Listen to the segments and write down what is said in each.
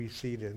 Be seated.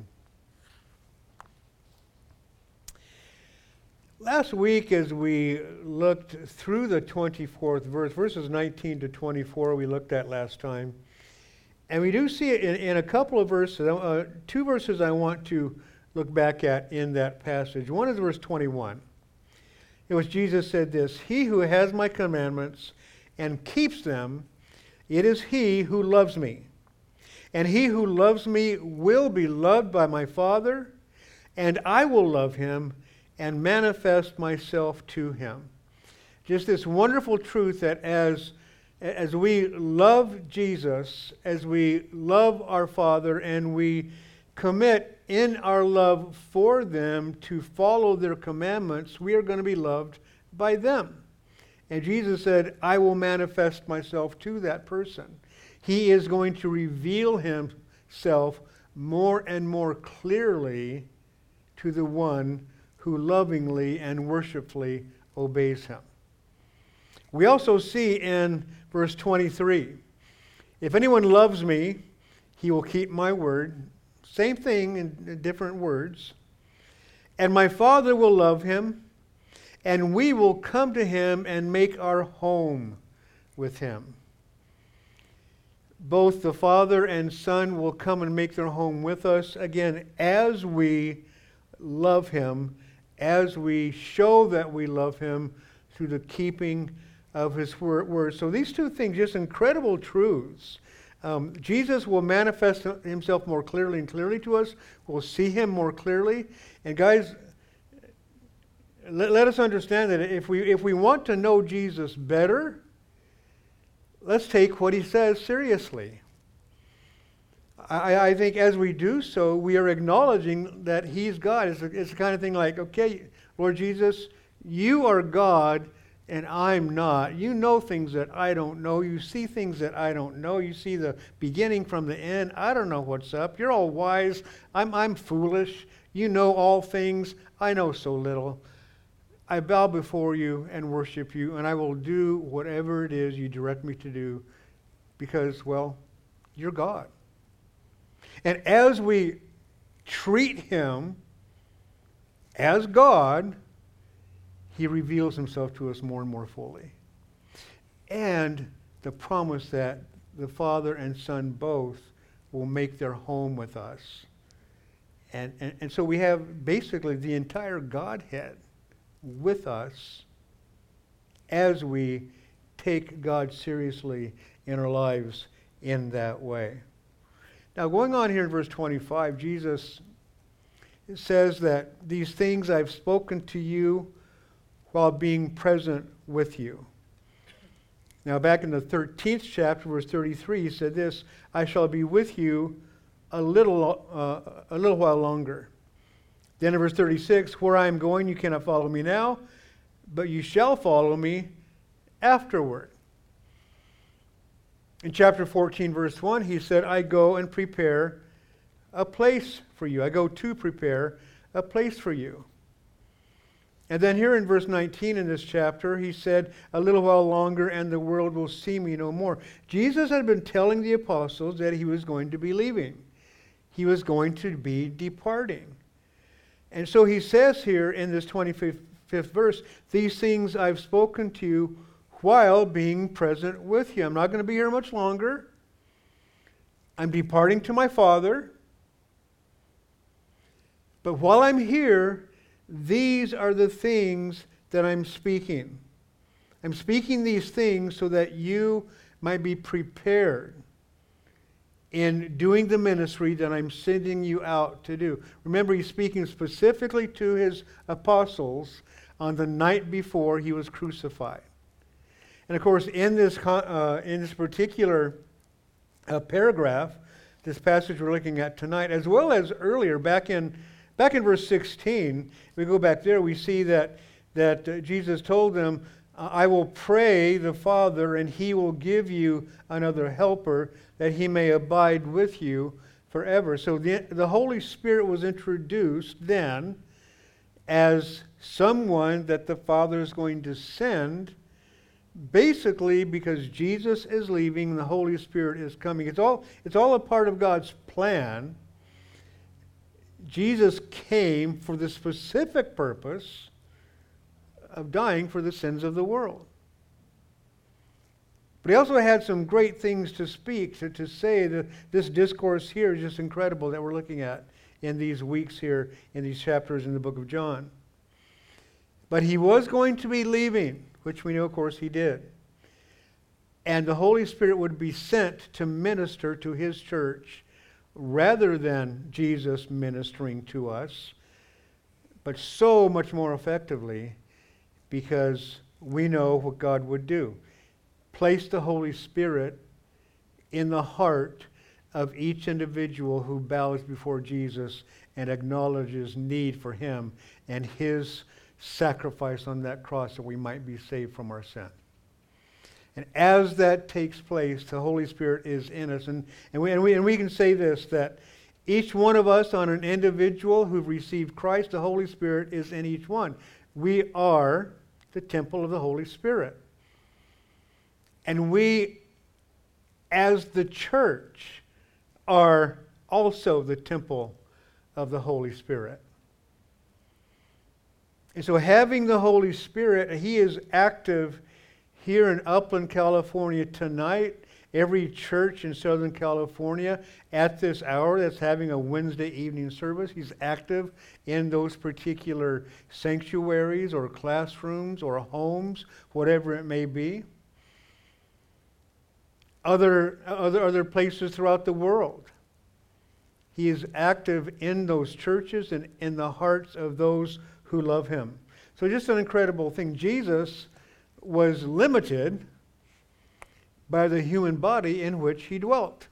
Last week, as we looked through the 24th verse, verses 19 to 24, we looked at last time. And we do see it in a couple of verses, two verses I want to look back at in that passage. One is verse 21. It was Jesus said this, "He who has my commandments and keeps them, it is he who loves me. And he who loves me will be loved by my Father, and I will love him and manifest myself to him." Just this wonderful truth that as we love Jesus, as we love our Father, and we commit in our love for them to follow their commandments, we are going to be loved by them. And Jesus said, "I will manifest myself to that person." He is going to reveal himself more and more clearly to the one who lovingly and worshipfully obeys him. We also see in verse 23, "If anyone loves me, he will keep my word." Same thing in different words. "And my Father will love him, and we will come to him and make our home with him." Both the Father and Son will come and make their home with us, again, as we love him, as we show that we love him through the keeping of his word. So these two things, just incredible truths. Jesus will manifest himself more clearly and clearly to us. We'll see him more clearly. And guys, let us understand that if we want to know Jesus better, let's take what he says seriously. I think as we do so, we are acknowledging that he's God. It's the kind of thing like, okay, Lord Jesus, you are God and I'm not. You know things that I don't know. You see things that I don't know. You see the beginning from the end. I don't know what's up. You're all wise. I'm foolish. You know all things. I know so little. I bow before you and worship you, and I will do whatever it is you direct me to do because, well, you're God. And as we treat him as God, he reveals himself to us more and more fully. And the promise that the Father and Son both will make their home with us. And so we have basically the entire Godhead with us as we take God seriously in our lives in that way. Now, going on here in verse 25, Jesus says that these things I've spoken to you while being present with you. Now, back in the 13th chapter, verse 33, he said this, "I shall be with you a little while longer." Then in verse 36, "Where I am going, you cannot follow me now, but you shall follow me afterward." In chapter 14, verse 1, he said, "I go and prepare a place for you." I go to prepare a place for you. And then here in verse 19 in this chapter, he said, "A little while longer and the world will see me no more." Jesus had been telling the apostles that he was going to be leaving. He was going to be departing. And so he says here in this 25th verse, "These things I've spoken to you while being present with you." I'm not going to be here much longer. I'm departing to my Father. But while I'm here, these are the things that I'm speaking. I'm speaking these things so that you might be prepared in doing the ministry that I'm sending you out to do. Remember, he's speaking specifically to his apostles on the night before he was crucified. And of course, in this particular paragraph, this passage we're looking at tonight, as well as earlier, back in verse 16, we go back there, we see that Jesus told them, "I will pray the Father, and he will give you another helper, that he may abide with you forever." So the Holy Spirit was introduced then as someone that the Father is going to send, basically because Jesus is leaving, the Holy Spirit is coming. It's all a part of God's plan Jesus came for the specific purpose of dying for the sins of the world. But he also had some great things to speak, to say. That this discourse here is just incredible that we're looking at in these weeks here, in these chapters in the book of John. But he was going to be leaving, which we know, of course, he did. And the Holy Spirit would be sent to minister to his church rather than Jesus ministering to us, but so much more effectively, because we know what God would do. Place the Holy Spirit in the heart of each individual who bows before Jesus and acknowledges need for him and his sacrifice on that cross that we might be saved from our sin. And as that takes place, the Holy Spirit is in us. And we can say this, that each one of us, on an individual who've received Christ, the Holy Spirit is in each one. We are the temple of the Holy Spirit. And we, as the church, are also the temple of the Holy Spirit. And so having the Holy Spirit, he is active here in Upland, California tonight. Every church in Southern California at this hour that's having a Wednesday evening service, he's active in those particular sanctuaries or classrooms or homes, whatever it may be. Other places throughout the world. He is active in those churches and in the hearts of those who love him. So just an incredible thing. Jesus was limited by the human body in which he dwelt.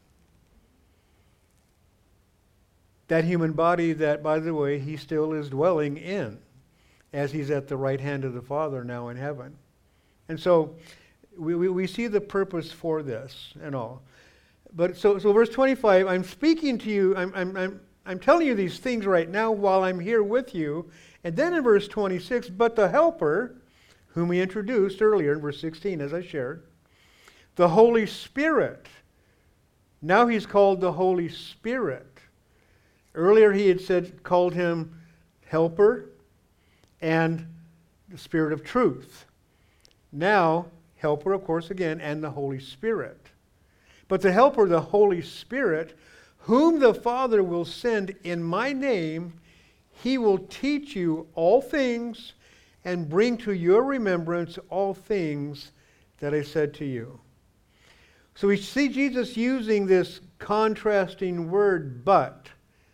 That human body that, by the way, he still is dwelling in as he's at the right hand of the Father now in heaven. And so we see the purpose for this and all. But so verse 25, I'm speaking to you, I'm telling you these things right now while I'm here with you. And then in verse 26, but the Helper, whom we introduced earlier in verse 16, as I shared, the Holy Spirit. Now he's called the Holy Spirit. Earlier he had called him Helper and the Spirit of Truth. Now, Helper, of course, again, and the Holy Spirit. But the Helper, the Holy Spirit, whom the Father will send in my name, he will teach you all things and bring to your remembrance all things that I said to you. So we see Jesus using this contrasting word, but.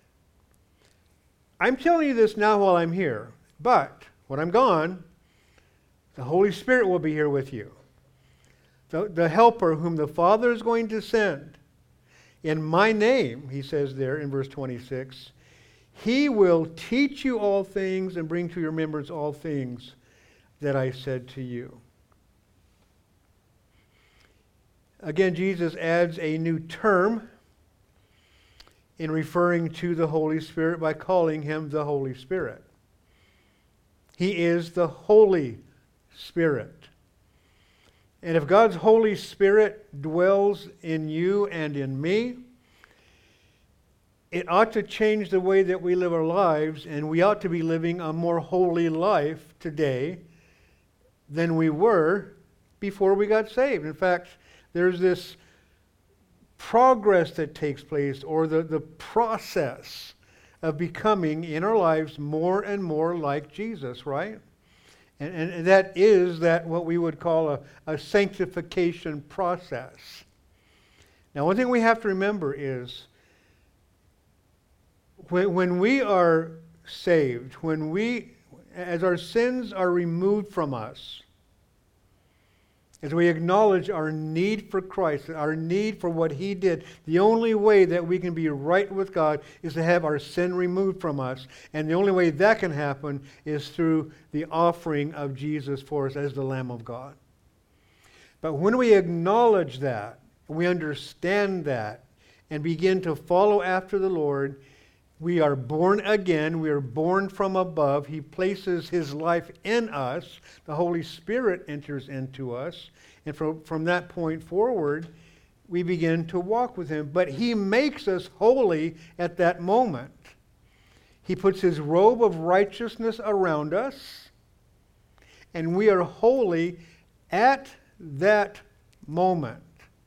I'm telling you this now while I'm here, but when I'm gone, the Holy Spirit will be here with you. The Helper whom the Father is going to send in my name, he says there in verse 26, he will teach you all things and bring to your remembrance all things that I said to you. Again, Jesus adds a new term in referring to the Holy Spirit by calling him the Holy Spirit. He is the Holy Spirit. And if God's Holy Spirit dwells in you and in me, it ought to change the way that we live our lives, and we ought to be living a more holy life today than we were before we got saved. In fact, there's this progress that takes place, or the process of becoming in our lives more and more like Jesus, right? And that is what we would call a sanctification process. Now, one thing we have to remember is when we are saved, as our sins are removed from us, as we acknowledge our need for Christ, our need for what he did, the only way that we can be right with God is to have our sin removed from us. And the only way that can happen is through the offering of Jesus for us as the Lamb of God. But when we acknowledge that, we understand that, and begin to follow after the Lord, we are born again. We are born from above. He places his life in us. The Holy Spirit enters into us. And from that point forward, we begin to walk with him. But he makes us holy at that moment. He puts his robe of righteousness around us, and we are holy at that moment.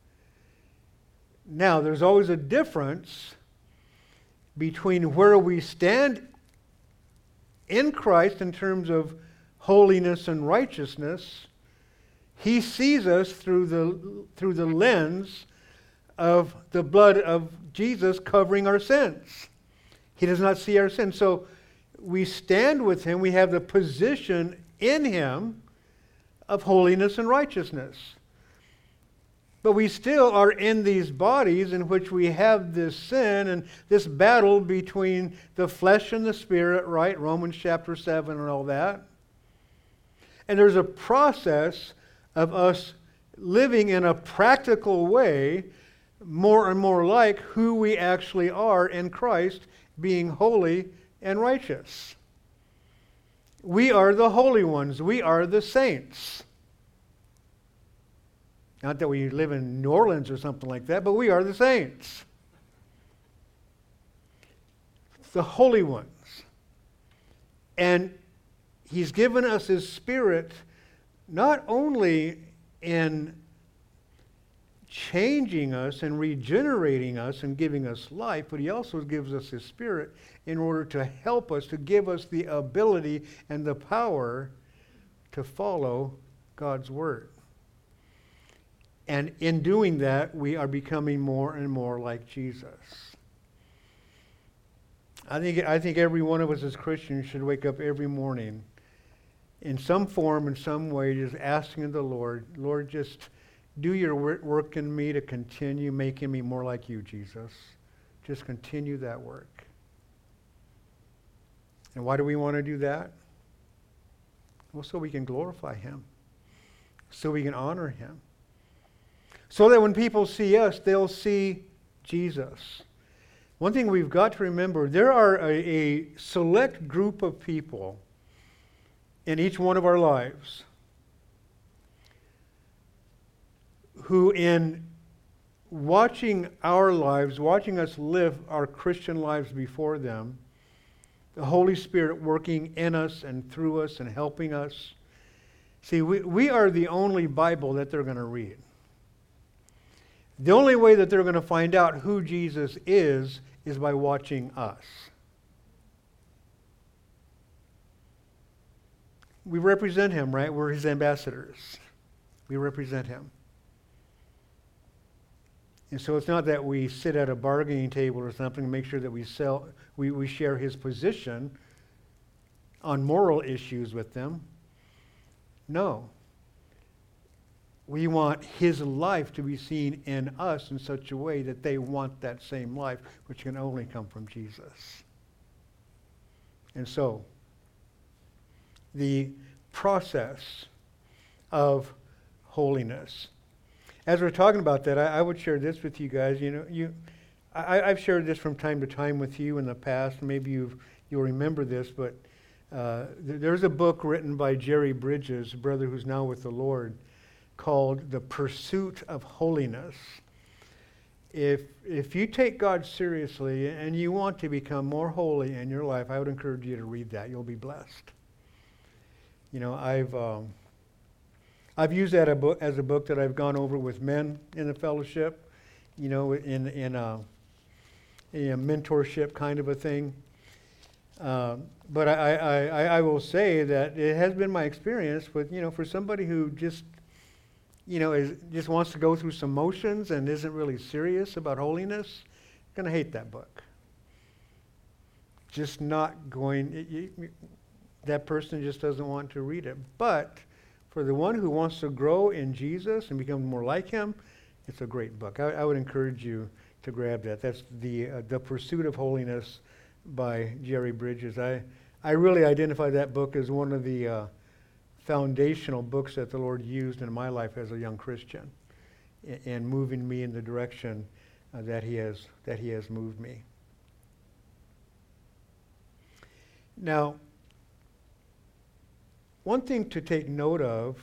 Now, there's always a difference between where we stand in Christ in terms of holiness and righteousness. He sees us through the lens of the blood of Jesus covering our sins. He does not see our sins. So we stand with him. We have the position in him of holiness and righteousness. But we still are in these bodies in which we have this sin and this battle between the flesh and the spirit, right? Romans chapter 7 and all that. And there's a process of us living in a practical way more and more like who we actually are in Christ, being holy and righteous. We are the holy ones. We are the saints. Not that we live in New Orleans or something like that, but we are the saints. The holy ones. And he's given us his Spirit not only in changing us and regenerating us and giving us life, but he also gives us his Spirit in order to help us, to give us the ability and the power to follow God's Word. And in doing that, we are becoming more and more like Jesus. I think every one of us as Christians should wake up every morning in some form, in some way, just asking the Lord, Lord, just do your work in me to continue making me more like you, Jesus. Just continue that work. And why do we want to do that? Well, so we can glorify him. So we can honor him. So that when people see us, they'll see Jesus. One thing we've got to remember, there are a select group of people in each one of our lives who, in watching our lives, watching us live our Christian lives before them, the Holy Spirit working in us and through us and helping us. See, we are the only Bible that they're going to read. The only way that they're going to find out who Jesus is by watching us. We represent him, right? We're his ambassadors. We represent him. And so it's not that we sit at a bargaining table or something and make sure that we share his position on moral issues with them. No. We want his life to be seen in us in such a way that they want that same life, which can only come from Jesus. And so, the process of holiness. As we're talking about that, I would share this with you guys. I've shared this from time to time with you in the past. Maybe you'll remember this, but there's a book written by Jerry Bridges, a brother who's now with the Lord, called The Pursuit of Holiness. If you take God seriously and you want to become more holy in your life, I would encourage you to read that. You'll be blessed. I've used that as a book that I've gone over with men in the fellowship, in a mentorship kind of a thing. But I will say that it has been my experience with, for somebody who just wants to go through some motions and isn't really serious about holiness, going to hate that book. Just not going, that person just doesn't want to read it. But for the one who wants to grow in Jesus and become more like him, it's a great book. I would encourage you to grab that. That's the Pursuit of Holiness by Jerry Bridges. I really identify that book as one of the foundational books that the Lord used in my life as a young Christian, in moving me in the direction that He has moved me. Now, one thing to take note of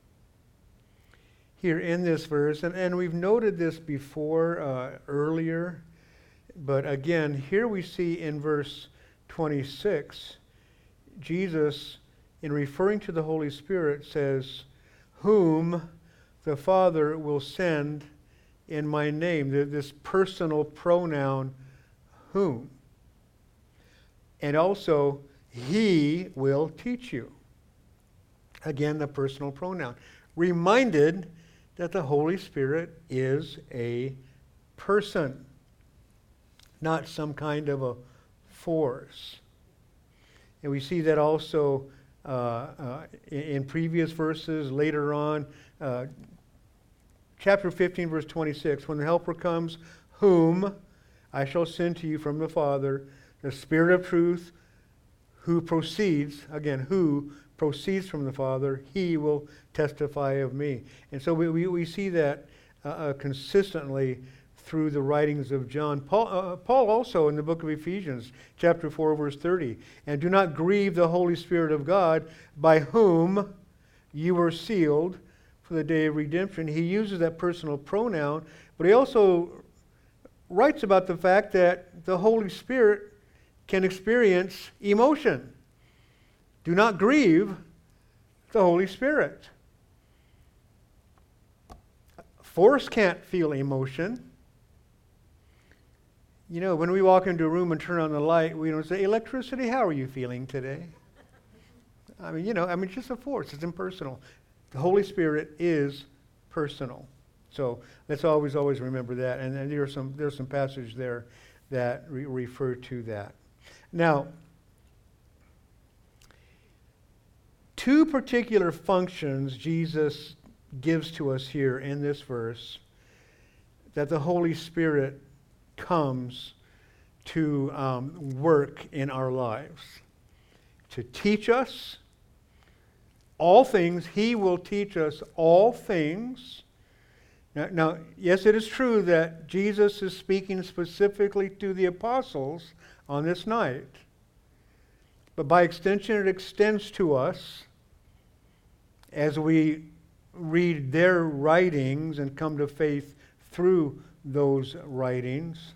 here in this verse, and we've noted this before earlier, but again, here we see in verse 26, Jesus, in referring to the Holy Spirit, says, whom the Father will send in my name. This personal pronoun, whom. And also, he will teach you. Again, the personal pronoun. Reminded that the Holy Spirit is a person, not some kind of a force. And we see that also in previous verses later on. Chapter 15, verse 26, when the Helper comes, whom I shall send to you from the Father, the Spirit of truth, who proceeds from the Father, he will testify of me. And so we see that consistently through the writings of John. Paul also in the book of Ephesians, chapter 4, verse 30, and do not grieve the Holy Spirit of God, by whom you were sealed for the day of redemption. He uses that personal pronoun, but he also writes about the fact that the Holy Spirit can experience emotion. Do not grieve the Holy Spirit. Force can't feel emotion. You know, when we walk into a room and turn on the light, we don't say, electricity, how are you feeling today? It's just a force. It's impersonal. The Holy Spirit is personal. So let's always remember that. And there's some passage there that refer to that. Now, two particular functions Jesus gives to us here in this verse that the Holy Spirit comes to work in our lives. To teach us all things. He will teach us all things. Now, yes, it is true that Jesus is speaking specifically to the apostles on this night. But by extension, it extends to us as we read their writings and come to faith through those writings.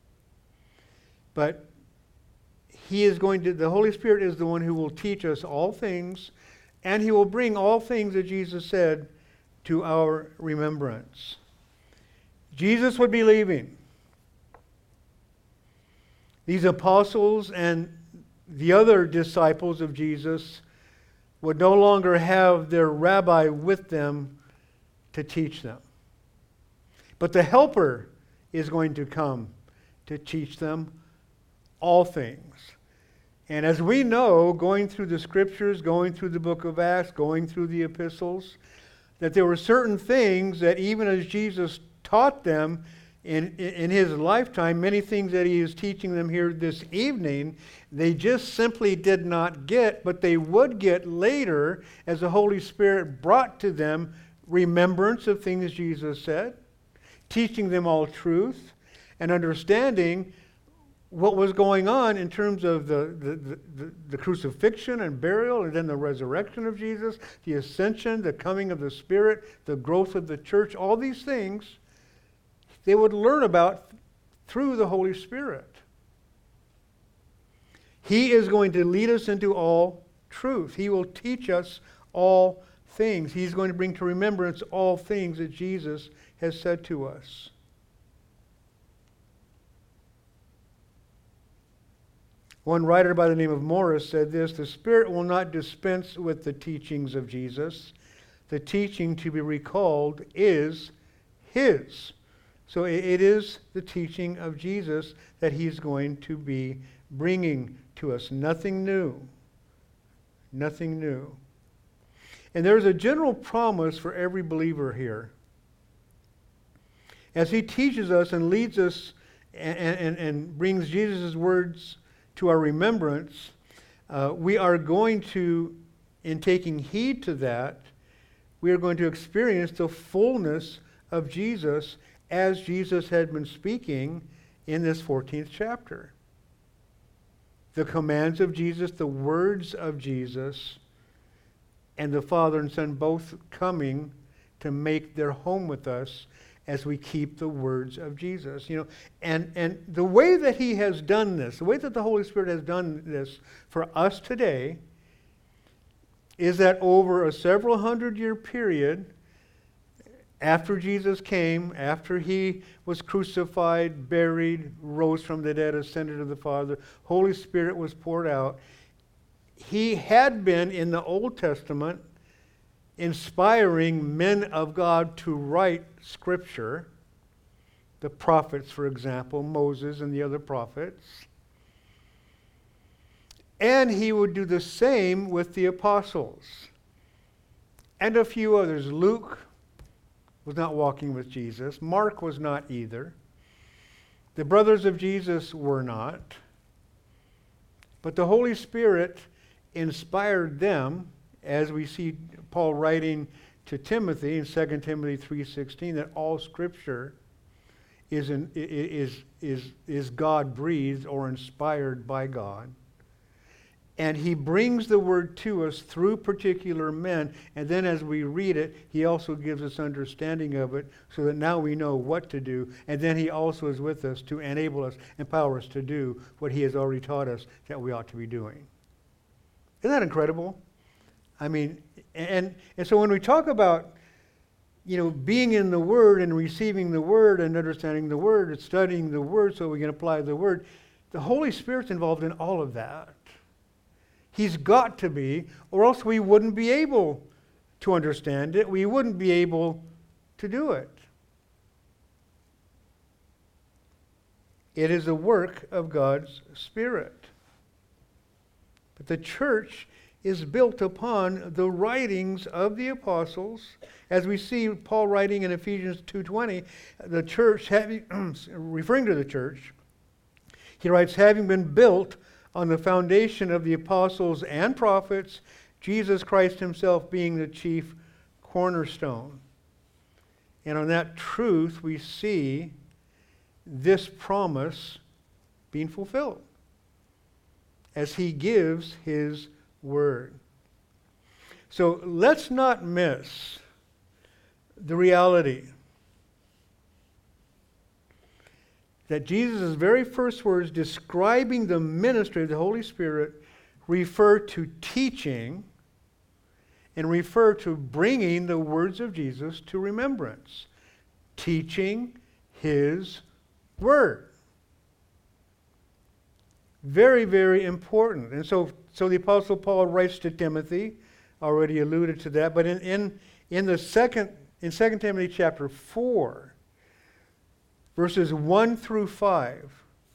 But the Holy Spirit is the one who will teach us all things, and he will bring all things that Jesus said to our remembrance. Jesus would be leaving. These apostles and the other disciples of Jesus would no longer have their rabbi with them to teach them. But the Helper is going to come to teach them all things. And as we know, going through the Scriptures, going through the book of Acts, going through the epistles, that there were certain things that even as Jesus taught them in his lifetime, many things that he is teaching them here this evening, they just simply did not get, but they would get later as the Holy Spirit brought to them remembrance of things Jesus said, teaching them all truth, and understanding what was going on in terms of the crucifixion and burial, and then the resurrection of Jesus, the ascension, the coming of the Spirit, the growth of the church, all these things they would learn about through the Holy Spirit. He is going to lead us into all truth. He will teach us all things. He's going to bring to remembrance all things that Jesus has said to us. One writer by the name of Morris said this: the Spirit will not dispense with the teachings of Jesus. The teaching to be recalled is His. So it is the teaching of Jesus that He's going to be bringing to us. Nothing new. Nothing new. And there's a general promise for every believer here. As He teaches us and leads us and brings Jesus' words to our remembrance, we are going to, in taking heed to that, we are going to experience the fullness of Jesus as Jesus had been speaking in this 14th chapter. The commands of Jesus, the words of Jesus, and the Father and Son both coming to make their home with us as we keep the words of Jesus. And the way that he has done this, the way that the Holy Spirit has done this for us today, is that over a several hundred-year period, after Jesus came, after he was crucified, buried, rose from the dead, ascended to the Father, Holy Spirit was poured out. He had been, in the Old Testament, inspiring men of God to write Scripture, the prophets, for example, Moses and the other prophets. And he would do the same with the apostles and a few others. Luke was not walking with Jesus. Mark was not either. The brothers of Jesus were not. But the Holy Spirit inspired them, as we see Paul writing to Timothy in 2 Timothy 3:16, that all Scripture is God-breathed or inspired by God. And he brings the word to us through particular men. And then as we read it, he also gives us understanding of it so that now we know what to do. And then he also is with us to enable us, empower us to do what he has already taught us that we ought to be doing. Isn't that incredible? I mean, and so when we talk about, being in the Word and receiving the Word and understanding the Word and studying the Word so we can apply the Word, the Holy Spirit's involved in all of that. He's got to be, or else we wouldn't be able to understand it. We wouldn't be able to do it. It is a work of God's Spirit. But the church is built upon the writings of the apostles. As we see Paul writing in Ephesians 2:20, the church, referring to the church, he writes, having been built on the foundation of the apostles and prophets, Jesus Christ himself being the chief cornerstone. And on that truth, we see this promise being fulfilled as he gives his word. So let's not miss the reality that Jesus' very first words describing the ministry of the Holy Spirit refer to teaching and refer to bringing the words of Jesus to remembrance. Teaching his word. Very, very important. And so the Apostle Paul writes to Timothy, already alluded to that, but in 2 Timothy chapter 4, verses 1 through 5.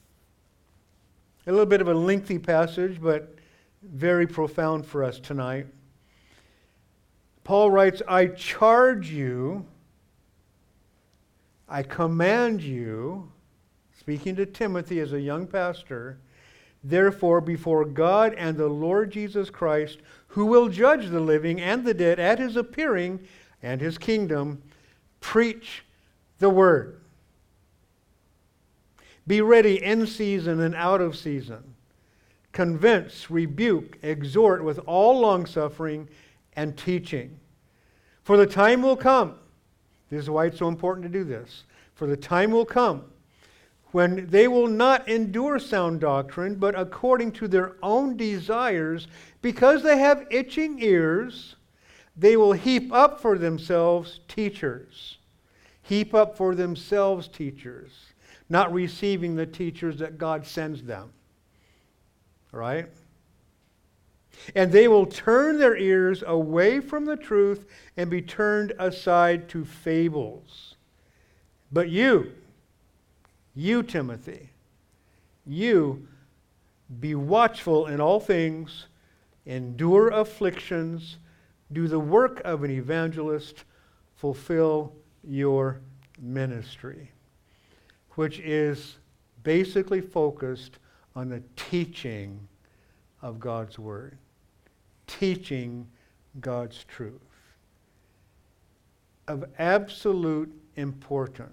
A little bit of a lengthy passage, but very profound for us tonight. Paul writes, I charge you, I command you, speaking to Timothy as a young pastor, therefore before God and the Lord Jesus Christ, who will judge the living and the dead at his appearing and his kingdom, preach the word. Be ready in season and out of season. Convince, rebuke, exhort with all longsuffering and teaching. For the time will come, this is why it's so important to do this, for the time will come when they will not endure sound doctrine, but according to their own desires, because they have itching ears, they will heap up for themselves teachers. Heap up for themselves teachers. Not receiving the teachers that God sends them. Right? And they will turn their ears away from the truth and be turned aside to fables. But you, Timothy, you be watchful in all things, endure afflictions, do the work of an evangelist, fulfill your ministry, which is basically focused on the teaching of God's Word. Teaching God's truth. Of absolute importance.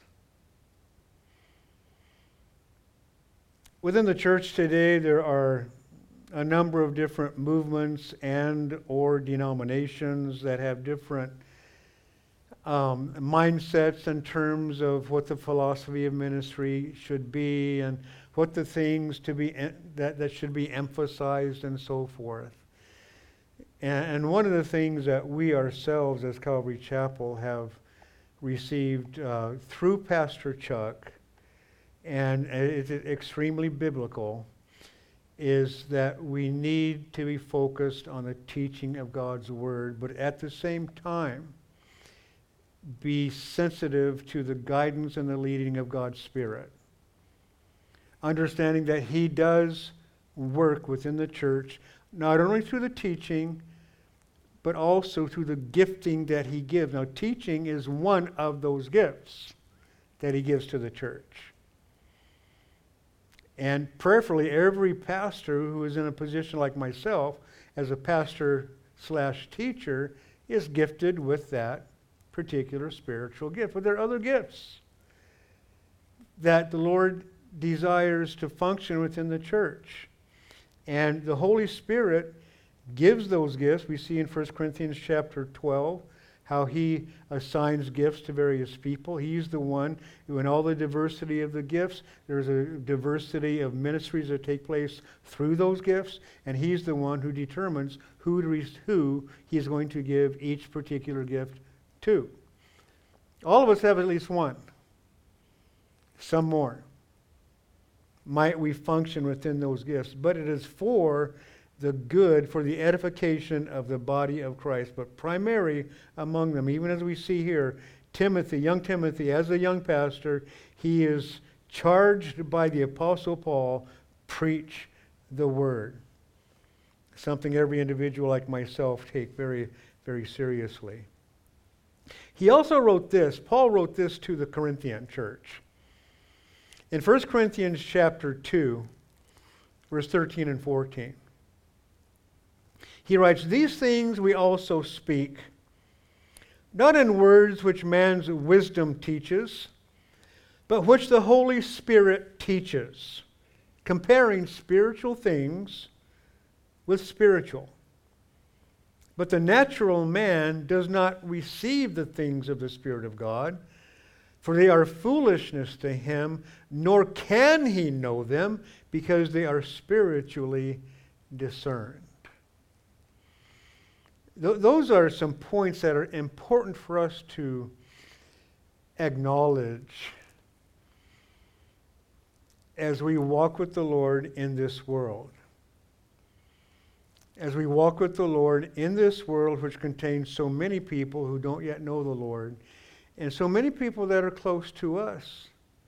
Within the church today, there are a number of different movements and or denominations that have different mindsets in terms of what the philosophy of ministry should be and what the things to be that should be emphasized and so forth. And one of the things that we ourselves as Calvary Chapel have received through Pastor Chuck, and it's extremely biblical, is that we need to be focused on the teaching of God's Word, but at the same time, be sensitive to the guidance and the leading of God's Spirit. Understanding that He does work within the church, not only through the teaching, but also through the gifting that He gives. Now, teaching is one of those gifts that He gives to the church. And prayerfully, every pastor who is in a position like myself, as a pastor/teacher, is gifted with that particular spiritual gift. But there are other gifts that the Lord desires to function within the church. And the Holy Spirit gives those gifts. We see in 1 Corinthians chapter 12 how He assigns gifts to various people. He's the one who, in all the diversity of the gifts, there's a diversity of ministries that take place through those gifts, and He's the one who determines who He's going to give each particular gift to. All of us have at least one. Some more. Might we function within those gifts, but it is for the good, for the edification of the body of Christ. But primary among them, even as we see here, Timothy, young Timothy, as a young pastor, he is charged by the Apostle Paul, preach the Word. Something every individual like myself take very, very seriously. He also wrote this. Paul wrote this to the Corinthian church. In 1 Corinthians chapter 2, verse 13 and 14. He writes, "These things we also speak, not in words which man's wisdom teaches, but which the Holy Spirit teaches, comparing spiritual things with spiritual. But the natural man does not receive the things of the Spirit of God, for they are foolishness to him, nor can he know them, because they are spiritually discerned." Those are some points that are important for us to acknowledge as we walk with the Lord in this world. As we walk with the Lord in this world, which contains so many people who don't yet know the Lord, and so many people that are close to us,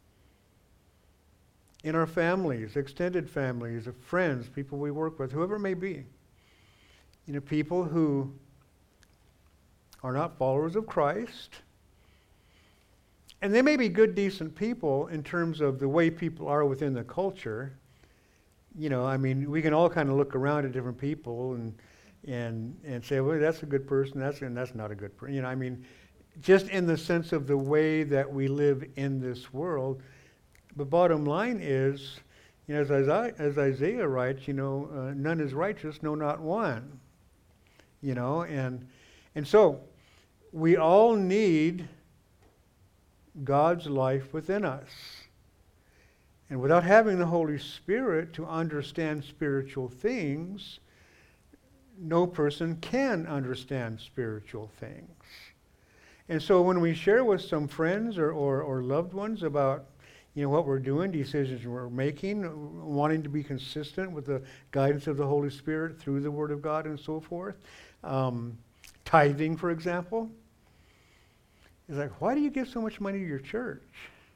in our families, extended families, of friends, people we work with, whoever it may be. You know, people who are not followers of Christ. And they may be good, decent people in terms of the way people are within the culture. You know, I mean, we can all kind of look around at different people and say, well, that's a good person, that's not a good person. You know, I mean, just in the sense of the way that we live in this world. But bottom line is, you know, as Isaiah writes, you know, none is righteous, no, not one. You know, and so we all need God's life within us. And without having the Holy Spirit to understand spiritual things, no person can understand spiritual things. And so when we share with some friends or loved ones about, you know, what we're doing, decisions we're making, wanting to be consistent with the guidance of the Holy Spirit through the Word of God and so forth, tithing, for example, it's like, why do you give so much money to your church?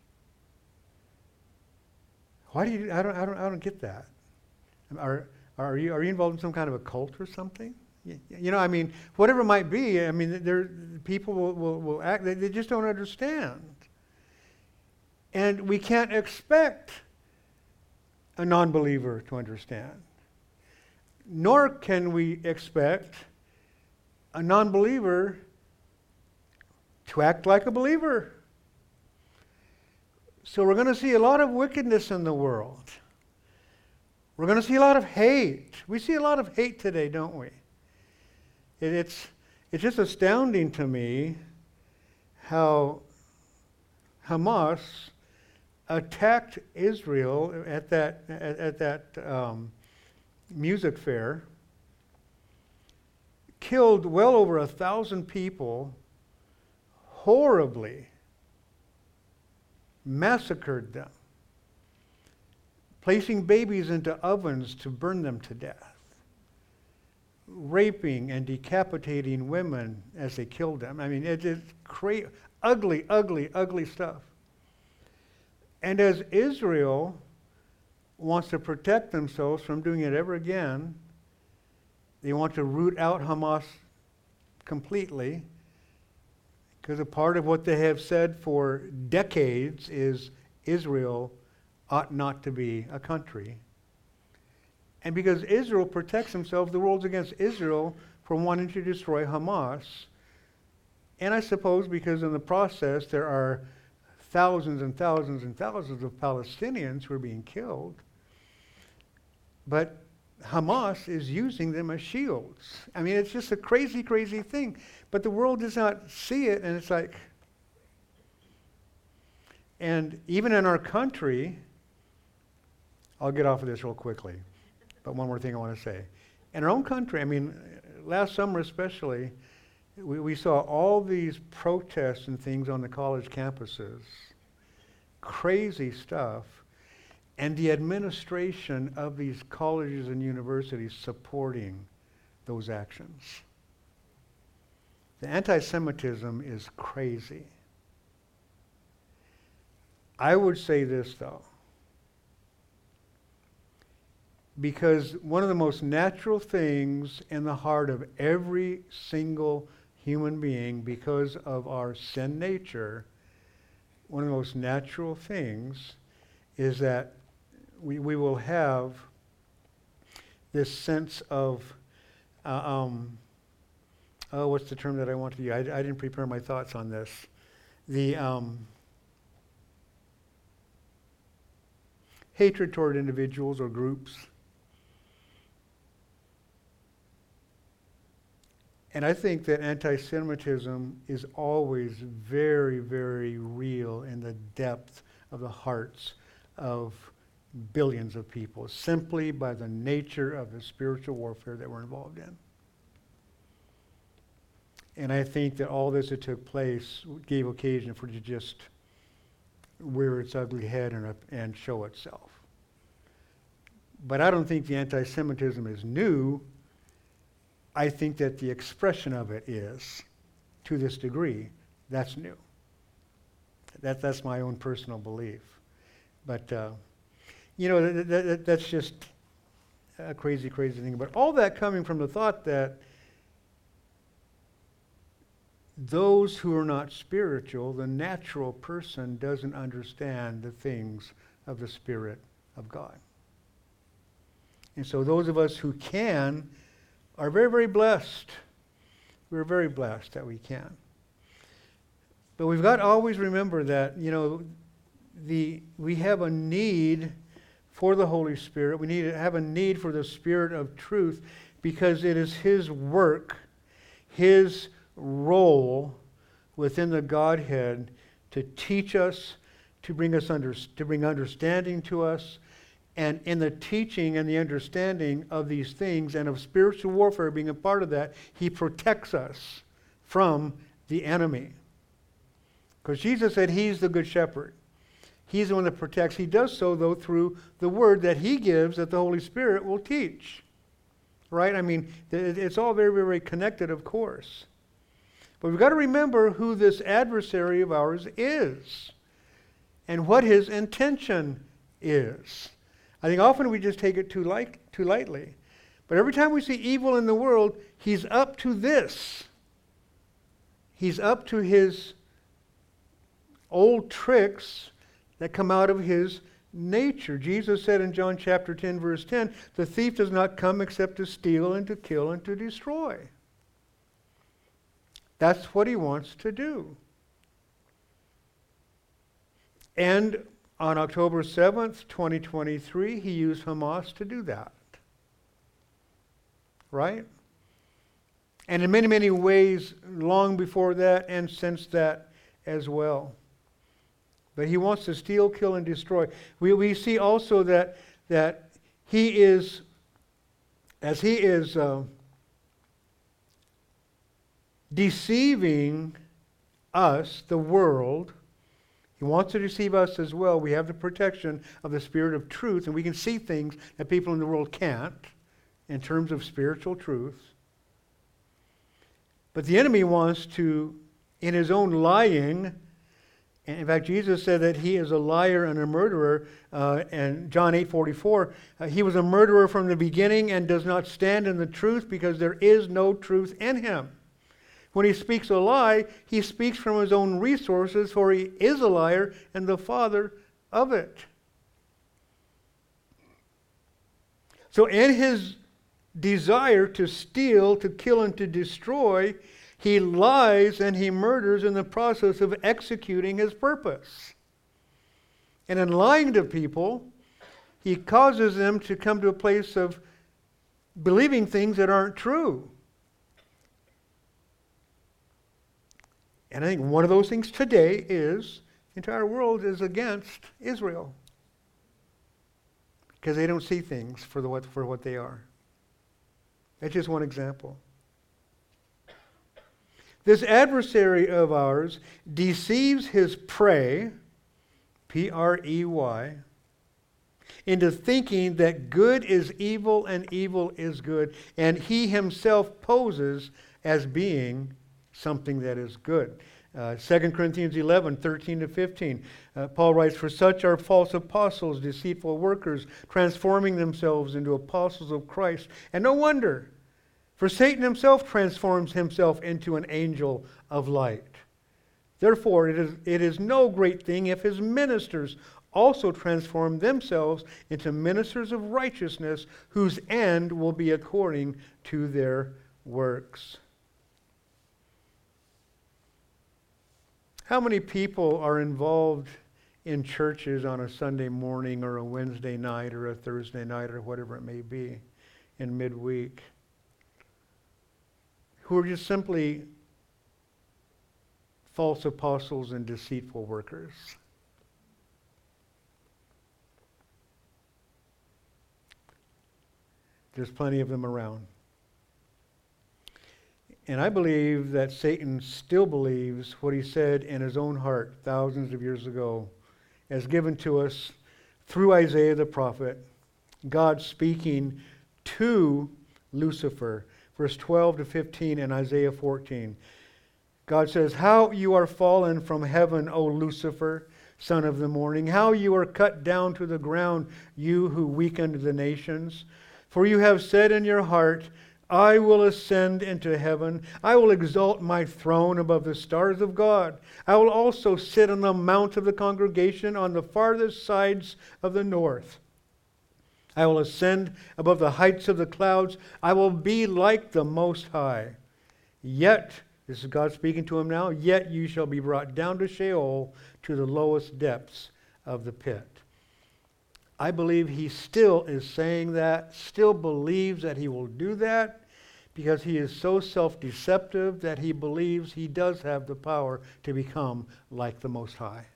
Why do you? I don't get that. Are you involved in some kind of a cult or something? You know, I mean, whatever it might be. I mean, people will act. They just don't understand, and we can't expect a non-believer to understand. Nor can we expect a non-believer to act like a believer. So we're going to see a lot of wickedness in the world. We're going to see a lot of hate. We see a lot of hate today, don't we? It's just astounding to me how Hamas attacked Israel at that music fair, killed well over 1,000 people, horribly massacred them, placing babies into ovens to burn them to death, raping and decapitating women as they killed them. I mean, it's ugly, ugly, ugly stuff. And as Israel wants to protect themselves from doing it ever again, they want to root out Hamas completely, because a part of what they have said for decades is Israel ought not to be a country. And because Israel protects themselves, the world's against Israel for wanting to destroy Hamas. And I suppose because in the process there are thousands and thousands and thousands of Palestinians who are being killed. But Hamas is using them as shields. I mean, it's just a crazy, crazy thing. But the world does not see it, and it's like... And even in our country, I'll get off of this real quickly, but one more thing I want to say. In our own country, I mean, last summer especially, we saw all these protests and things on the college campuses. Crazy stuff. And the administration of these colleges and universities supporting those actions. The anti-Semitism is crazy. I would say this, though, because one of the most natural things in the heart of every single human being, because of our sin nature, one of the most natural things is that we will have this sense of, what's the term that I want to use? I didn't prepare my thoughts on this. The hatred toward individuals or groups. And I think that anti-Semitism is always very, very real in the depth of the hearts of billions of people, simply by the nature of the spiritual warfare that we're involved in. And I think that all this that took place gave occasion for it to just rear its ugly head and show itself. But I don't think the anti-Semitism is new. I think that the expression of it is, to this degree, that's new. That's my own personal belief. But, that's just a crazy, crazy thing. But all that coming from the thought that those who are not spiritual, the natural person doesn't understand the things of the Spirit of God. And so those of us who can are very, very blessed. We're very blessed that we can. But we've got to always remember that, we have a need for the Holy Spirit. We need to have a need for the Spirit of truth, because it is His work, His role within the Godhead to teach us, to bring understanding to us. And in the teaching and the understanding of these things and of spiritual warfare being a part of that, He protects us from the enemy. Because Jesus said He's the good shepherd. He's the one that protects. He does so, though, through the word that He gives that the Holy Spirit will teach. Right? I mean, it's all very, very connected, of course. But we've got to remember who this adversary of ours is and what his intention is. I think often we just take it too lightly. But every time we see evil in the world, he's up to this. He's up to his old tricks that come out of his nature. Jesus said in John chapter 10, verse 10, the thief does not come except to steal and to kill and to destroy. That's what he wants to do. And on October 7th, 2023, he used Hamas to do that. Right? And in many, many ways, long before that and since that, as well. But he wants to steal, kill, and destroy. We see also that he is, as he is deceiving us, the world, he wants to deceive us as well. We have the protection of the Spirit of truth, and we can see things that people in the world can't in terms of spiritual truth. But the enemy wants to, in his own lying, and in fact, Jesus said that he is a liar and a murderer. And John 8:44, he was a murderer from the beginning and does not stand in the truth because there is no truth in him. When he speaks a lie, he speaks from his own resources, for he is a liar and the father of it. So in his desire to steal, to kill, and to destroy, he lies and he murders in the process of executing his purpose. And in lying to people, he causes them to come to a place of believing things that aren't true. And I think one of those things today is the entire world is against Israel because they don't see things for what they are. That's just one example. This adversary of ours deceives his prey, P-R-E-Y, into thinking that good is evil and evil is good, and he himself poses as being something that is good. 2 Corinthians 11, 13 to 15. Paul writes, "For such are false apostles, deceitful workers, transforming themselves into apostles of Christ. And no wonder, for Satan himself transforms himself into an angel of light. Therefore, it is no great thing if his ministers also transform themselves into ministers of righteousness, whose end will be according to their works." How many people are involved in churches on a Sunday morning or a Wednesday night or a Thursday night or whatever it may be in midweek who are just simply false apostles and deceitful workers? There's plenty of them around. And I believe that Satan still believes what he said in his own heart thousands of years ago, as given to us through Isaiah the prophet, God speaking to Lucifer. Verse 12 to 15 in Isaiah 14. God says, "How you are fallen from heaven, O Lucifer, son of the morning. How you are cut down to the ground, you who weakened the nations. For you have said in your heart, I will ascend into heaven. I will exalt my throne above the stars of God. I will also sit on the mount of the congregation on the farthest sides of the north. I will ascend above the heights of the clouds. I will be like the Most High. Yet," this is God speaking to him now, "yet you shall be brought down to Sheol, to the lowest depths of the pit." I believe he still is saying that, still believes that he will do that, because he is so self-deceptive that he believes he does have the power to become like the Most High.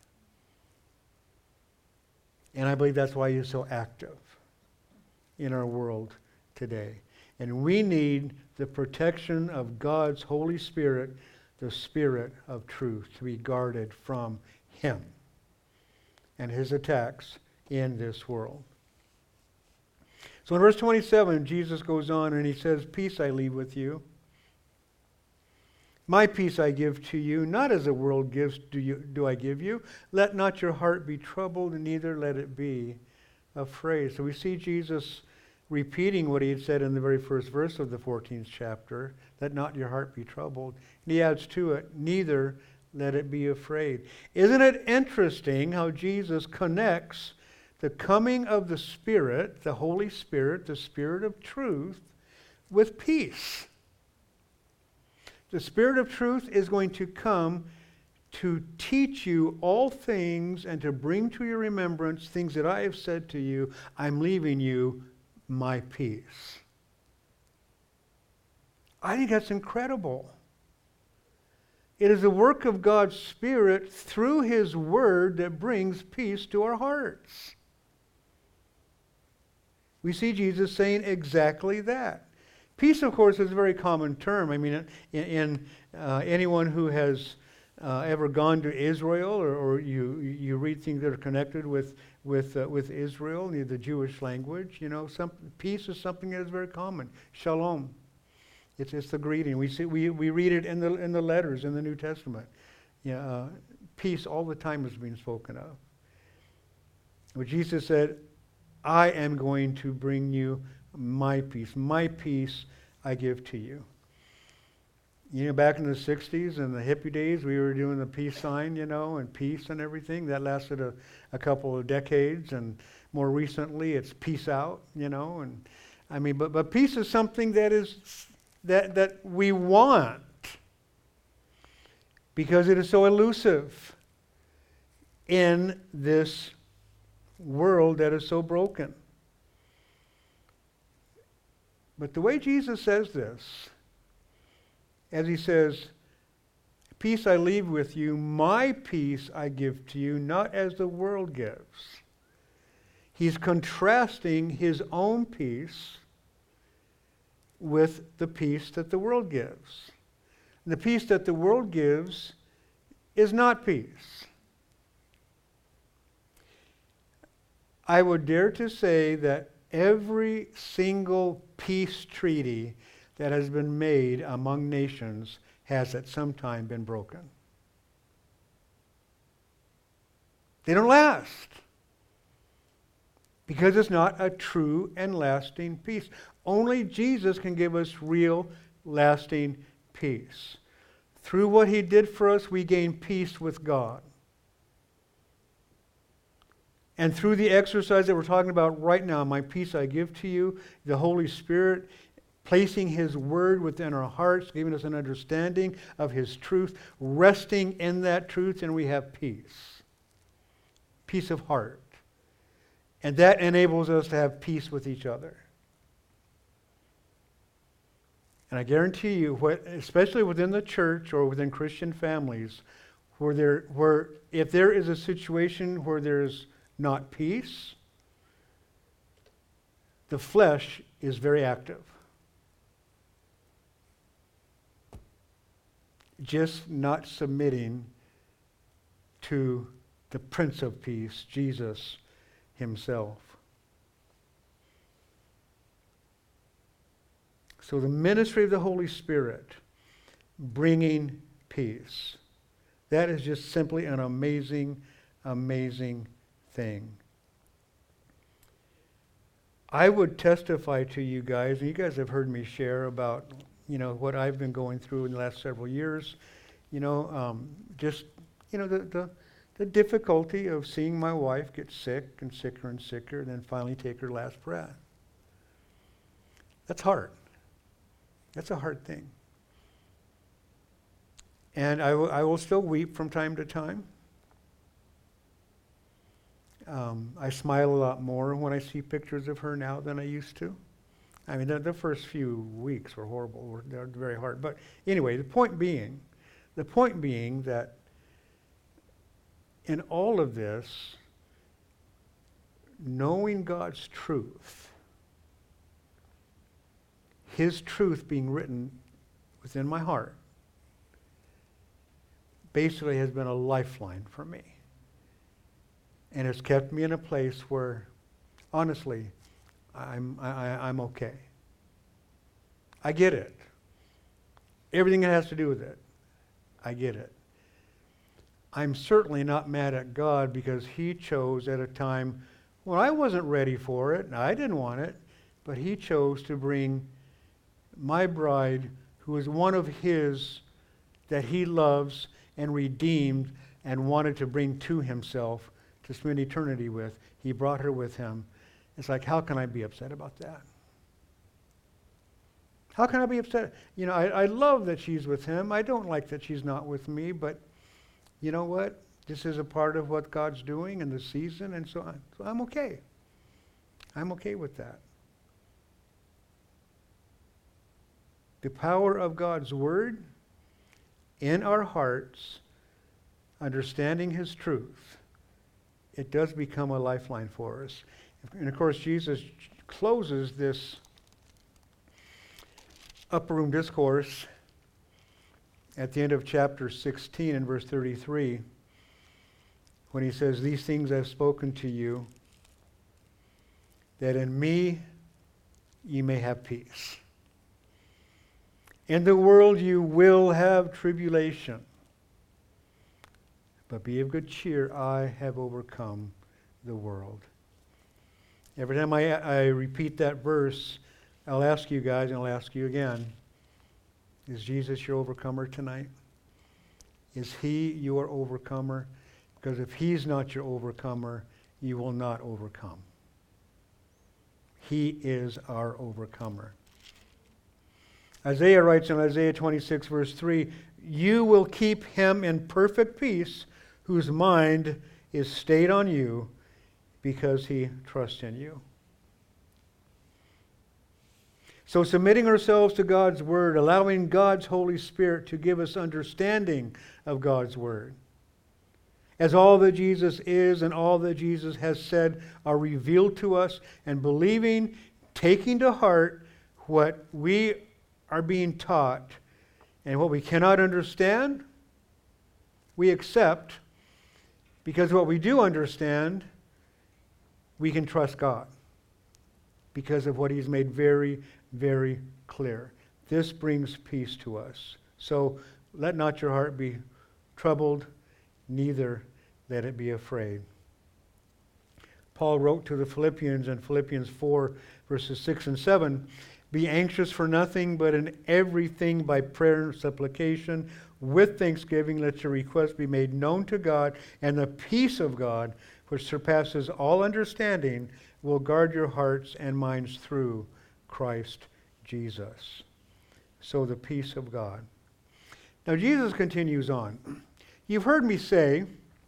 And I believe that's why he is so active in our world today. And we need the protection of God's Holy Spirit, the Spirit of truth, to be guarded from him and his attacks in this world. So in verse 27, Jesus goes on and he says, "Peace I leave with you. My peace I give to you, not as the world gives do I give you. Let not your heart be troubled, and neither let it be afraid." So we see Jesus repeating what he had said in the very first verse of the 14th chapter, "Let not your heart be troubled." And he adds to it, "Neither let it be afraid." Isn't it interesting how Jesus connects the coming of the Spirit, the Holy Spirit, the Spirit of truth, with peace? The Spirit of truth is going to come to teach you all things and to bring to your remembrance things that I have said to you. I'm leaving you my peace. I think that's incredible. It is the work of God's Spirit through His Word that brings peace to our hearts. We see Jesus saying exactly that. Peace, of course, is a very common term. I mean, in anyone who has ever gone to Israel, or you read things that are connected with Israel, the Jewish language, peace is something that is very common. Shalom. It's the greeting. We read it in the letters in the New Testament. Peace all the time is being spoken of. But Jesus said, I am going to bring you my peace. My peace I give to you. Back in the 60s and the hippie days, we were doing the peace sign, and peace and everything. That lasted a couple of decades, and more recently it's peace out, and I mean, but peace is something that we want because it is so elusive in this world that is so broken. But the way Jesus says this, as he says, peace I leave with you, my peace I give to you, not as the world gives. He's contrasting his own peace with the peace that the world gives. And the peace that the world gives is not peace. I would dare to say that every single peace treaty that has been made among nations has at some time been broken. They don't last because it's not a true and lasting peace. Only Jesus can give us real, lasting peace. Through what he did for us, we gain peace with God. And through the exercise that we're talking about right now, my peace I give to you, the Holy Spirit placing his word within our hearts, giving us an understanding of his truth, resting in that truth, and we have peace. Peace of heart. And that enables us to have peace with each other. And I guarantee you, especially within the church or within Christian families, where if there is a situation where there's not peace, the flesh is very active. Just not submitting to the Prince of Peace, Jesus himself. So the ministry of the Holy Spirit, bringing peace, that is just simply an amazing, amazing thing. I would testify to you guys, and you guys have heard me share about, what I've been going through in the last several years. The difficulty of seeing my wife get sick and sicker and sicker, and then finally take her last breath. That's hard. That's a hard thing. And I will still weep from time to time. I smile a lot more when I see pictures of her now than I used to. I mean, the first few weeks were horrible. They're very hard. But anyway, the point being that in all of this, knowing God's truth, his truth being written within my heart, basically has been a lifeline for me. And it's kept me in a place where, honestly, I'm okay. I get it. Everything that has to do with it, I get it. I'm certainly not mad at God because he chose at a time when I wasn't ready for it, and I didn't want it, but he chose to bring my bride, who is one of his that he loves and redeemed and wanted to bring to himself to spend eternity with. He brought her with him. It's like, how can I be upset about that? How can I be upset? I love that she's with him. I don't like that she's not with me, but you know what? This is a part of what God's doing in the season, and so I'm okay. I'm okay with that. The power of God's word in our hearts, understanding his truth, it does become a lifeline for us. And of course, Jesus closes this upper room discourse at the end of chapter 16 and verse 33, when he says, "These things I've spoken to you, that in me ye may have peace. In the world you will have tribulation. But be of good cheer, I have overcome the world." Every time I repeat that verse, I'll ask you guys, and I'll ask you again, is Jesus your overcomer tonight? Is he your overcomer? Because if he's not your overcomer, you will not overcome. He is our overcomer. Isaiah writes in Isaiah 26, verse 3, "You will keep him in perfect peace, whose mind is stayed on you, because he trusts in you." So submitting ourselves to God's Word, allowing God's Holy Spirit to give us understanding of God's Word, as all that Jesus is and all that Jesus has said are revealed to us, and believing, taking to heart what we are being taught, and what we cannot understand, we accept, because what we do understand, we can trust God because of what he's made very, very clear. This brings peace to us. So let not your heart be troubled, neither let it be afraid. Paul wrote to the Philippians in Philippians 4, verses 6 and 7, "Be anxious for nothing, but in everything by prayer and supplication, with thanksgiving, let your requests be made known to God, and the peace of God, which surpasses all understanding, will guard your hearts and minds through Christ Jesus." So the peace of God. Now Jesus continues on. "You've heard me say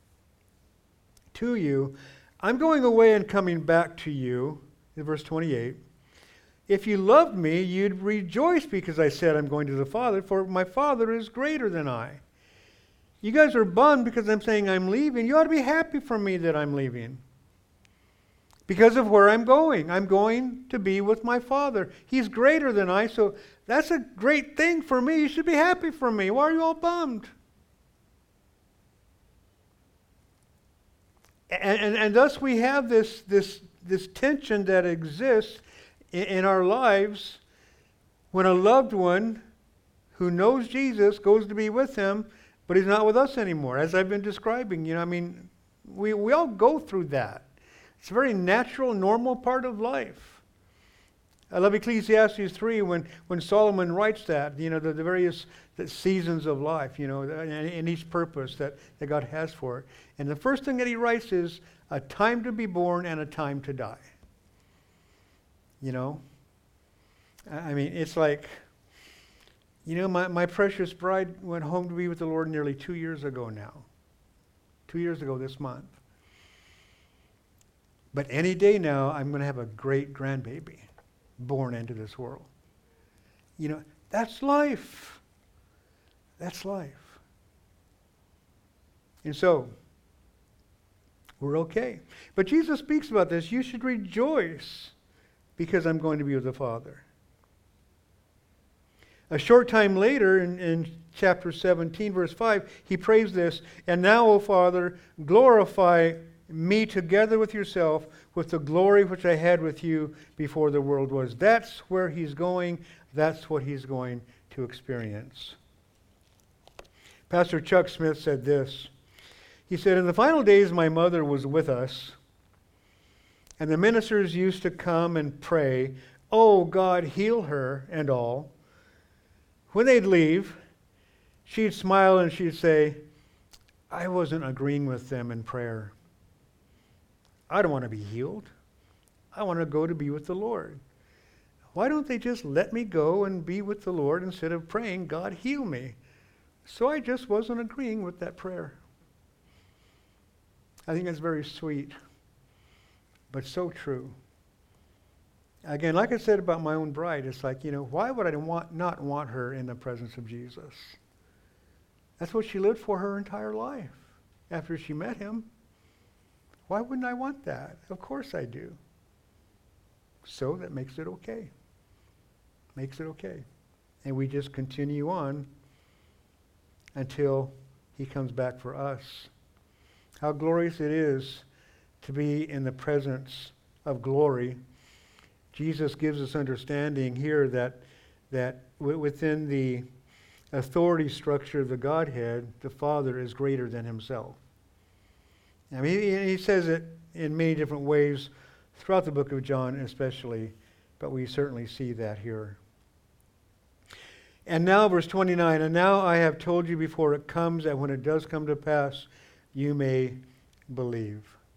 to you, I'm going away and coming back to you," in verse 28. "If you loved me, you'd rejoice because I said I'm going to the Father, for my Father is greater than I. You guys are bummed because I'm saying I'm leaving. You ought to be happy for me that I'm leaving, because of where I'm going. I'm going to be with my Father. He's greater than I, so that's a great thing for me. You should be happy for me. Why are you all bummed?" And thus we have this tension that exists in our lives when a loved one who knows Jesus goes to be with him, but he's not with us anymore, as I've been describing. We all go through that. It's a very natural, normal part of life. I love Ecclesiastes 3 when Solomon writes that, the various seasons of life, and each purpose that God has for it. And the first thing that he writes is a time to be born and a time to die. It's like, my precious bride went home to be with the Lord nearly 2 years ago now. 2 years ago this month. But any day now, I'm going to have a great grandbaby born into this world. That's life. That's life. And so, we're okay. But Jesus speaks about this. You should rejoice because I'm going to be with the Father. A short time later, in chapter 17, verse 5, he prays this, "And now, O Father, glorify me together with yourself with the glory which I had with you before the world was." That's where he's going. That's what he's going to experience. Pastor Chuck Smith said this. He said, "In the final days, my mother was with us, and the ministers used to come and pray, 'Oh, God, heal her,' and all. When they'd leave, she'd smile and she'd say, 'I wasn't agreeing with them in prayer. I don't want to be healed. I want to go to be with the Lord. Why don't they just let me go and be with the Lord instead of praying, 'God, heal me?' So I just wasn't agreeing with that prayer." I think that's very sweet, but so true. Again, like I said about my own bride, it's like, why would I not want her in the presence of Jesus? That's what she lived for her entire life after she met him. Why wouldn't I want that? Of course I do. So that makes it okay. Makes it okay. And we just continue on until he comes back for us. How glorious it is to be in the presence of glory. Jesus gives us understanding here that within the authority structure of the Godhead, the Father is greater than himself. I mean, he says it in many different ways throughout the book of John especially, but we certainly see that here. And now, verse 29, and now I have told you before it comes, that when it does come to pass, you may believe.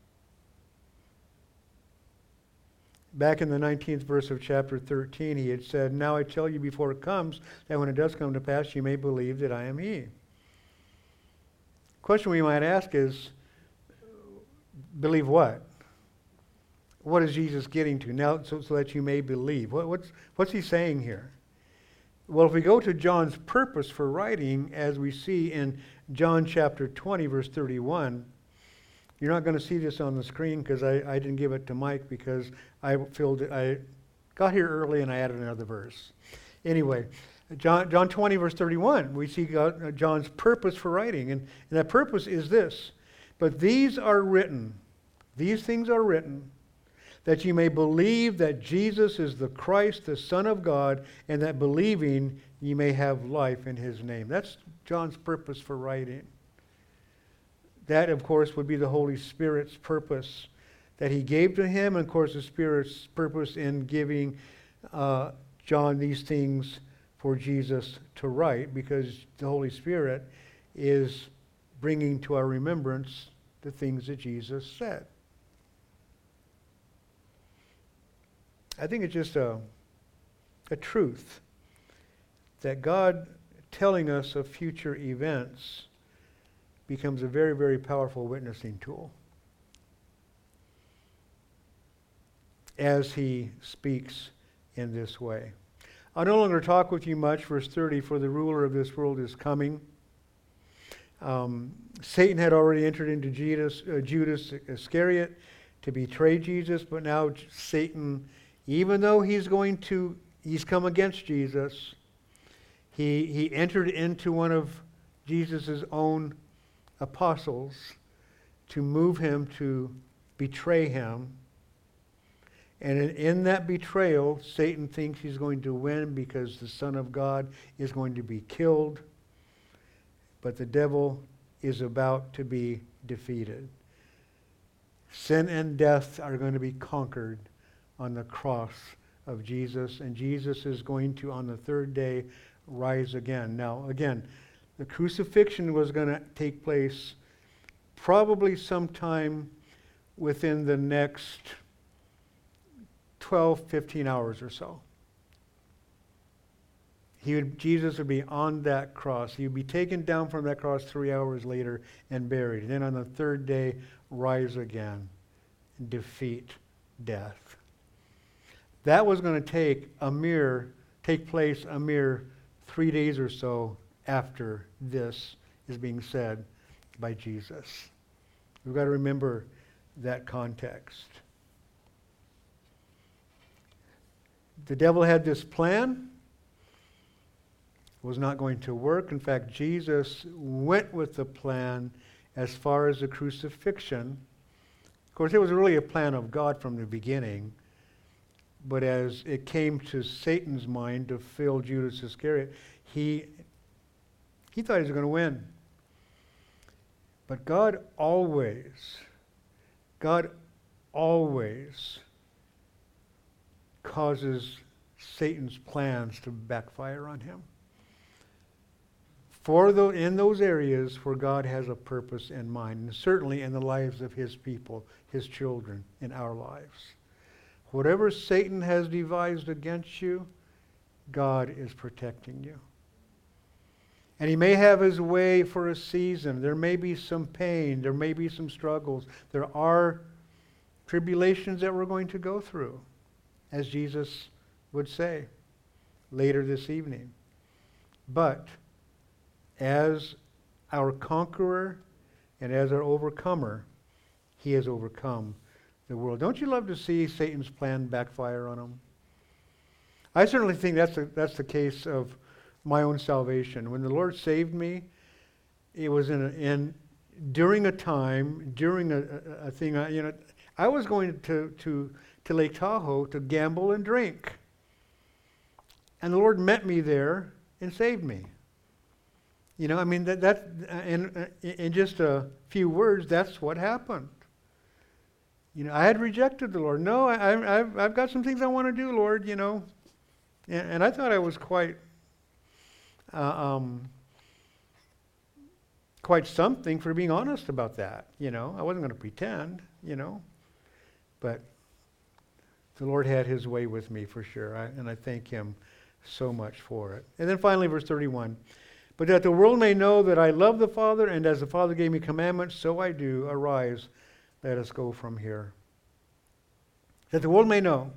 Back in the 19th verse of chapter 13, he had said, now I tell you before it comes, that when it does come to pass, you may believe that I am he. The question we might ask is, believe what? What is Jesus getting to? Now, so that you may believe. What's he saying here? Well, if we go to John's purpose for writing, as we see in John chapter 20, verse 31, you're not going to see this on the screen because I didn't give it to Mike because I got here early and I added another verse. Anyway, John 20, verse 31, we see John's purpose for writing. And that purpose is this: but these things are written, that you may believe that Jesus is the Christ, the Son of God, and that believing you may have life in his name. That's John's purpose for writing. That, of course, would be the Holy Spirit's purpose that he gave to him, and, of course, the Spirit's purpose in giving John these things for Jesus to write, because the Holy Spirit is bringing to our remembrance the things that Jesus said. I think it's just a truth that God telling us of future events becomes a very, very powerful witnessing tool as he speaks in this way. I'll no longer talk with you much. Verse 30, for the ruler of this world is coming. Satan had already entered into Judas Iscariot to betray Jesus, but now Satan, even though he's come against Jesus, he entered into one of Jesus' own apostles to move him to betray him. And in that betrayal, Satan thinks he's going to win because the Son of God is going to be killed. But the devil is about to be defeated. Sin and death are going to be conquered on the cross of Jesus, and Jesus is going to, on the third day, rise again. Now, again, the crucifixion was going to take place probably sometime within the next 12, 15 hours or so. Jesus would be on that cross. He would be taken down from that cross 3 hours later and buried. And then on the third day, rise again and defeat death. That was going to take place a mere 3 days or so after this is being said by Jesus. We've got to remember that context. The devil had this plan. It was not going to work. In fact, Jesus went with the plan as far as the crucifixion. Of course, it was really a plan of God from the beginning. But as it came to Satan's mind to fill Judas Iscariot, he thought he was going to win. But God always causes Satan's plans to backfire on him. In those areas where God has a purpose in mind, and certainly in the lives of his people, his children, in our lives. Whatever Satan has devised against you, God is protecting you. And he may have his way for a season. There may be some pain. There may be some struggles. There are tribulations that we're going to go through, as Jesus would say later this evening. But as our conqueror and as our overcomer, he has overcome the world. Don't you love to see Satan's plan backfire on him? I certainly think that's the case of my own salvation. When the Lord saved me, it was during a time, during a thing. I was going to Lake Tahoe to gamble and drink, and the Lord met me there and saved me. That in just a few words, that's what happened. I had rejected the Lord. No, I've got some things I want to do, Lord. And I thought I was quite something for being honest about that. I wasn't going to pretend. But the Lord had His way with me for sure, and I thank Him so much for it. And then finally, verse 31. But that the world may know that I love the Father, and as the Father gave me commandments, so I do. Arise, let us go from here. That the world may know.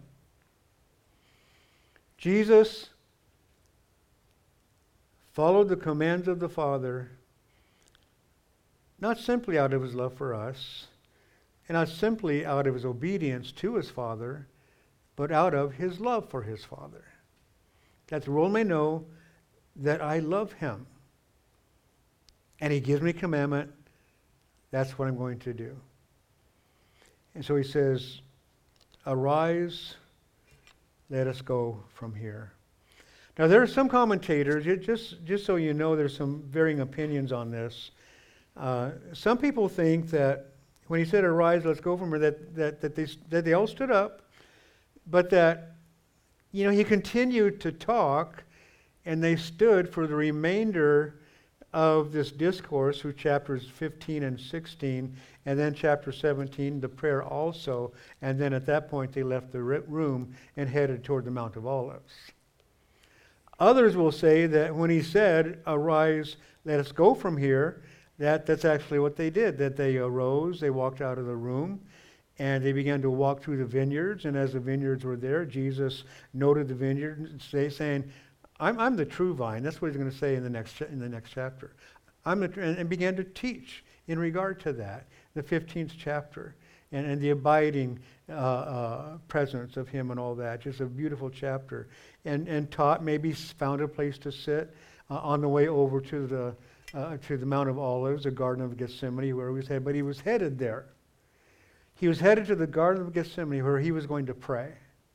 Jesus followed the commands of the Father, not simply out of His love for us, and not simply out of His obedience to His Father, but out of His love for His Father. That the world may know that I love Him. And He gives me commandment. That's what I'm going to do. And so He says, arise, let us go from here. Now there are some commentators, just so you know, there's some varying opinions on this. Some people think that when He said arise, let's go from here, that they all stood up, but that He continued to talk, and they stood for the remainder of this discourse through chapters 15 and 16, and then chapter 17, the prayer also, and then at that point they left the room and headed toward the Mount of Olives. Others will say that when He said, arise, let us go from here, that's actually what they did, that they arose, they walked out of the room, and they began to walk through the vineyards, and as the vineyards were there, Jesus noted the vineyards, saying, I'm the true vine. That's what He's going to say in the next chapter. And began to teach in regard to that, the 15th chapter, and the abiding presence of Him and all that. Just a beautiful chapter. And taught, maybe found a place to sit on the way over to the Mount of Olives, the Garden of Gethsemane, where He was headed. But He was headed there. He was headed to the Garden of Gethsemane, where He was going to pray,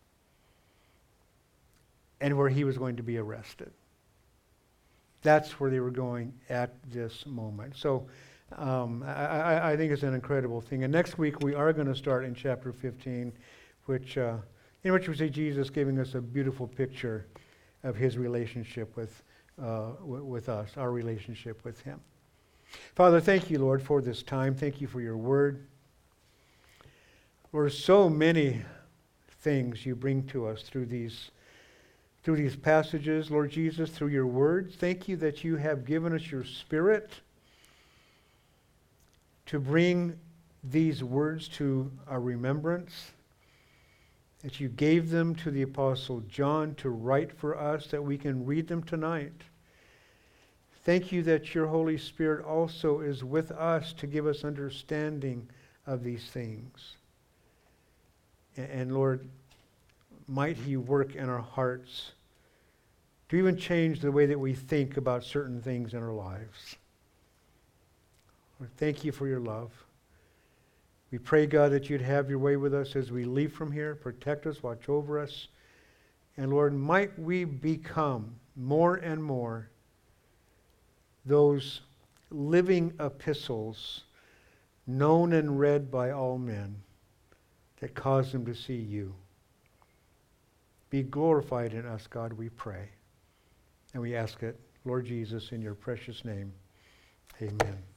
and where He was going to be arrested. That's where they were going at this moment. So I think it's an incredible thing. And next week we are going to start in chapter 15, in which we see Jesus giving us a beautiful picture of His relationship with us, our relationship with Him. Father, thank You, Lord, for this time. Thank You for Your word. Lord, so many things You bring to us through these passages, Lord Jesus, through Your word. Thank You that You have given us Your Spirit to bring these words to our remembrance, that You gave them to the Apostle John to write for us, that we can read them tonight. Thank You that Your Holy Spirit also is with us to give us understanding of these things. And Lord, might He work in our hearts to even change the way that we think about certain things in our lives. Lord, thank You for Your love. We pray, God, that You'd have Your way with us as we leave from here. Protect us, watch over us. And Lord, might we become more and more those living epistles known and read by all men that cause them to see You. Be glorified in us, God, we pray. And we ask it, Lord Jesus, in Your precious name. Amen.